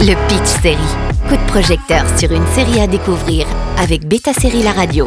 Le Pitch Série. Coup de projecteur sur une série à découvrir avec Beta Série La Radio.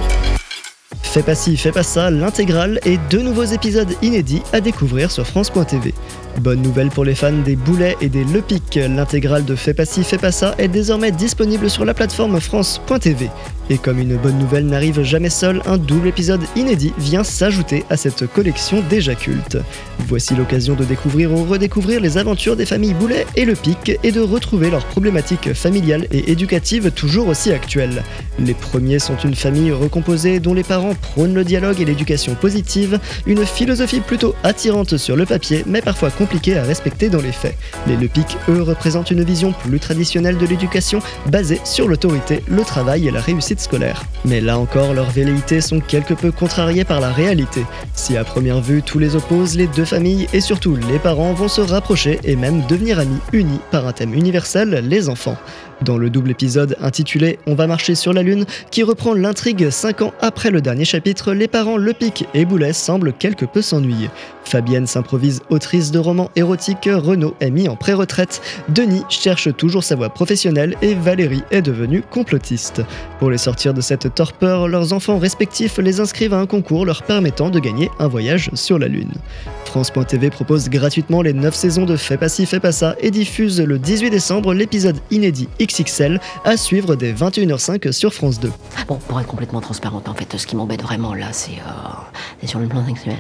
Fais pas ci, fais pas ça, l'intégrale et 2 nouveaux épisodes inédits à découvrir sur France.tv. Bonne nouvelle pour les fans des Boulets et des Le Pic, l'intégrale de Fais pas ci, fais pas ça est désormais disponible sur la plateforme France.tv. Et comme une bonne nouvelle n'arrive jamais seule, un double épisode inédit vient s'ajouter à cette collection déjà culte. Voici l'occasion de découvrir ou redécouvrir les aventures des familles Boulet et Le Pic et de retrouver leurs problématiques familiales et éducatives toujours aussi actuelles. Les premiers sont une famille recomposée dont les parents prônent le dialogue et l'éducation positive, une philosophie plutôt attirante sur le papier mais parfois compliquée à respecter dans les faits. Les Le Pic, eux, représentent une vision plus traditionnelle de l'éducation basée sur l'autorité, le travail et la réussite scolaire. Mais là encore, leurs velléités sont quelque peu contrariées par la réalité. Si à première vue tout les oppose, les deux familles et surtout les parents vont se rapprocher et même devenir amis unis par un thème universel, les enfants. Dans le double épisode intitulé « On va marcher sur la lune », qui reprend l'intrigue 5 ans après le dernier chapitre, les parents Le Pic et Boulet semblent quelque peu s'ennuyer. Fabienne s'improvise autrice de romans érotiques, Renaud est mis en pré-retraite, Denis cherche toujours sa voie professionnelle et Valérie est devenue complotiste. Pour les sortir de cette torpeur, leurs enfants respectifs les inscrivent à un concours leur permettant de gagner un voyage sur la lune. France.tv propose gratuitement les 9 saisons de Fais pas ci, fais pas ça et diffuse le 18 décembre l'épisode inédit XXL à suivre dès 21h05 sur France 2. Bon, pour être complètement transparente, en fait, ce qui m'embête vraiment là, c'est sur le plan sexuel.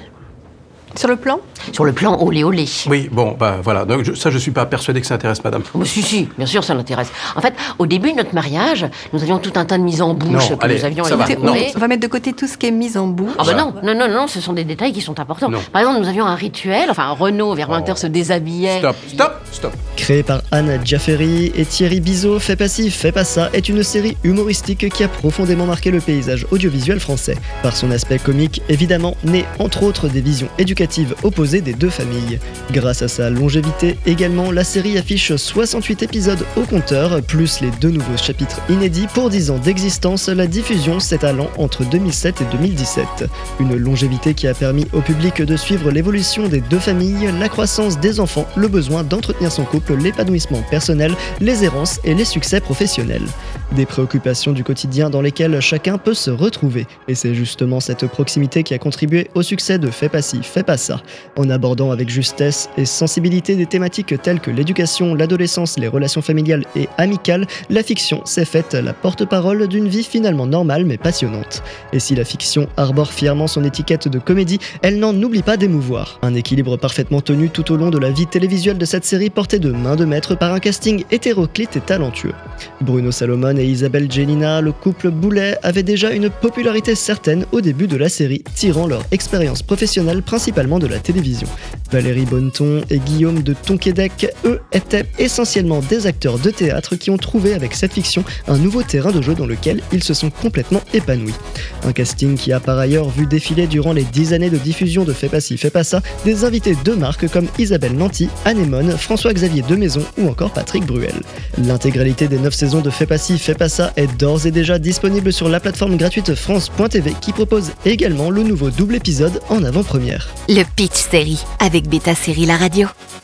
Sur le plan ? Sur le plan olé olé. Oui, bon, bah voilà. Donc je suis pas persuadé que ça intéresse madame. Oh, si, bien sûr, ça l'intéresse. En fait, au début de notre mariage, nous avions tout un tas de mises en bouche Non, que allez, nous avions ça va. élaborées. On va mettre de côté tout ce qui est mise en bouche. Ah bah non, ce sont des détails qui sont importants. Non. Par exemple, nous avions un rituel, Renaud, vers 20h, se déshabillait. Stop. Créé par Anne Jaffery et Thierry Bizot, Fais pas ci, fais pas ça est une série humoristique qui a profondément marqué le paysage audiovisuel français. Par son aspect comique, évidemment, né entre autres des visions éducatives opposées des deux familles. Grâce à sa longévité également, la série affiche 68 épisodes au compteur, plus les 2 nouveaux chapitres inédits pour 10 ans d'existence, la diffusion s'étalant entre 2007 et 2017. Une longévité qui a permis au public de suivre l'évolution des deux familles, la croissance des enfants, le besoin d'entretenir son couple, l'épanouissement personnel, les errances et les succès professionnels. Des préoccupations du quotidien dans lesquelles chacun peut se retrouver. Et c'est justement cette proximité qui a contribué au succès de Fais pas ci, fais pas ça. En abordant avec justesse et sensibilité des thématiques telles que l'éducation, l'adolescence, les relations familiales et amicales, la fiction s'est faite la porte-parole d'une vie finalement normale mais passionnante. Et si la fiction arbore fièrement son étiquette de comédie, elle n'en oublie pas d'émouvoir. Un équilibre parfaitement tenu tout au long de la vie télévisuelle de cette série portée de main de maître par un casting hétéroclite et talentueux. Bruno Salomon et Isabelle Génina, le couple Boulet, avaient déjà une popularité certaine au début de la série, tirant leur expérience professionnelle principalement de la télévision. Valérie Bonneton et Guillaume de Tonquédec, eux, étaient essentiellement des acteurs de théâtre qui ont trouvé avec cette fiction un nouveau terrain de jeu dans lequel ils se sont complètement épanouis. Un casting qui a par ailleurs vu défiler durant les 10 années de diffusion de Fais pas ci, fais pas ça des invités de marque comme Isabelle Nanty, Anémone, François-Xavier Demaison ou encore Patrick Bruel. L'intégralité des 9 saisons de Fais pas ci, fais pas ça est d'ores et déjà disponible sur la plateforme gratuite France.tv qui propose également le nouveau double épisode en avant-première. Le Pitch Série avec Beta Série La Radio.